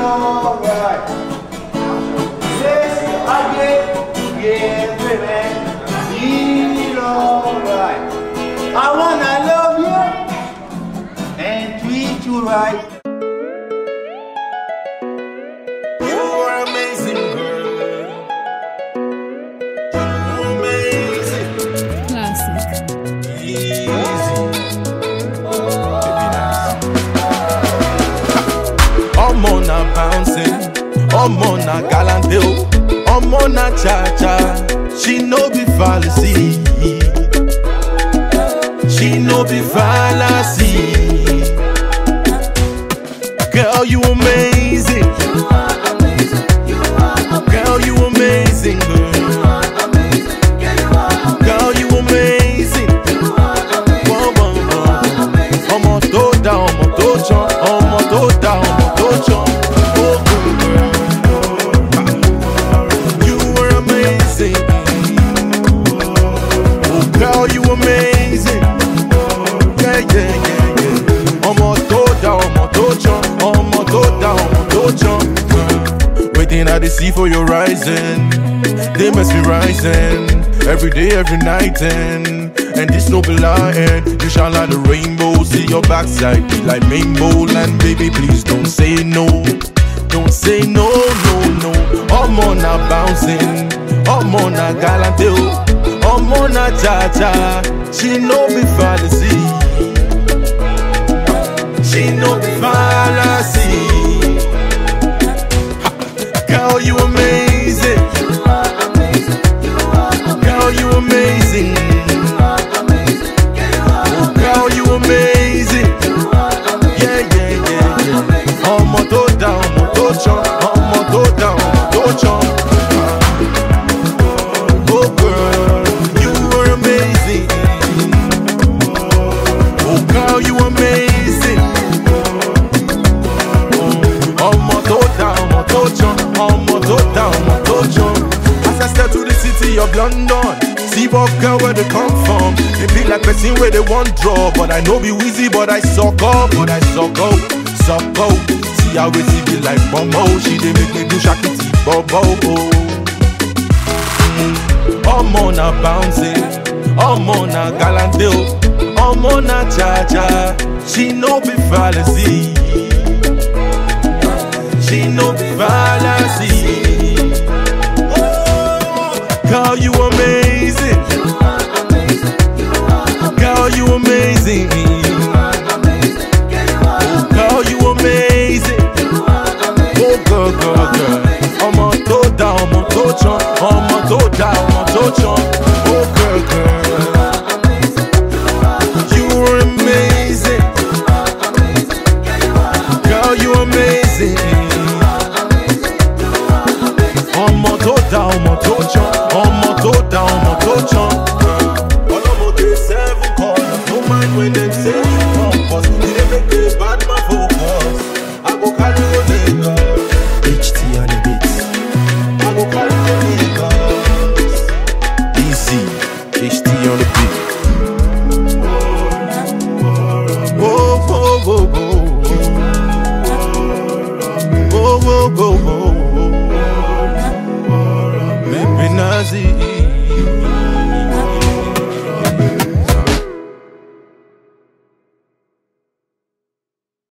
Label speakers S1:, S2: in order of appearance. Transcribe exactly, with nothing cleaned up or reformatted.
S1: alright. Say again, yeah, baby, feel alright. I wanna love you and treat you right. You are amazing, girl. You're amazing.
S2: Classic.
S1: Easy.
S3: I'm on a bouncing, I'm on a galante, I'm on a cha-cha. She no be fallacy, she no be fallacy. Girl, you amazing,
S2: You are amazing. You are amazing.
S3: girl, you amazing, girl.
S2: You are amazing. Yeah, you are amazing.
S3: Girl, you amazing.
S2: You are amazing.
S3: Whoa, whoa,
S2: You
S3: whoa.
S2: are amazing.
S3: Ọmọ tó dá, ọmọ tó jọ, ọmọ tó dá, ọmọ tó jọ. Oh, girl, you were amazing. Oh, girl, you amazing. Yeah, yeah, yeah, yeah. Ọmọ tó dá, ọmọ tó jọ, ọmọ tó dá, ọmọ tó jọ. Waiting at the sea for your rising. They must be rising every day, every night, and and this no be lying. You shine like the rainbow, see your backside be like rainbow. And baby, please don't say no, don't say no, no, no. I'm on a bouncing, I'm on a galante, I'm on a cha-cha. She no be fallacy, she no be fallacy. Girl, you amazing.
S2: You are amazing. You are amazing.
S3: Girl, you amazing.
S2: You are amazing. Yeah, you are amazing.
S3: Girl, you amazing.
S2: You are amazing.
S3: Yeah, yeah, yeah, yeah. Ọmọ tó dá, ọmọ tó jọ, ọmọ tó dá, ọmọ tó jọ. Oh girl, you are amazing. Oh girl, you amazing. Ọmọ tó dá, ọmọ tó jọ, ọmọ tó dá, ọmọ tó jọ. As I step to the city of London, see what girl where they come from. They be like person where they want draw, but I know be wheezy, but I suck up, but I suck up, suck up. See how it be like Bomo, she they make me do shakiti bobo. I'm on a bouncing, I'm on a galante, I'm on a cha-cha. She no be fallacy,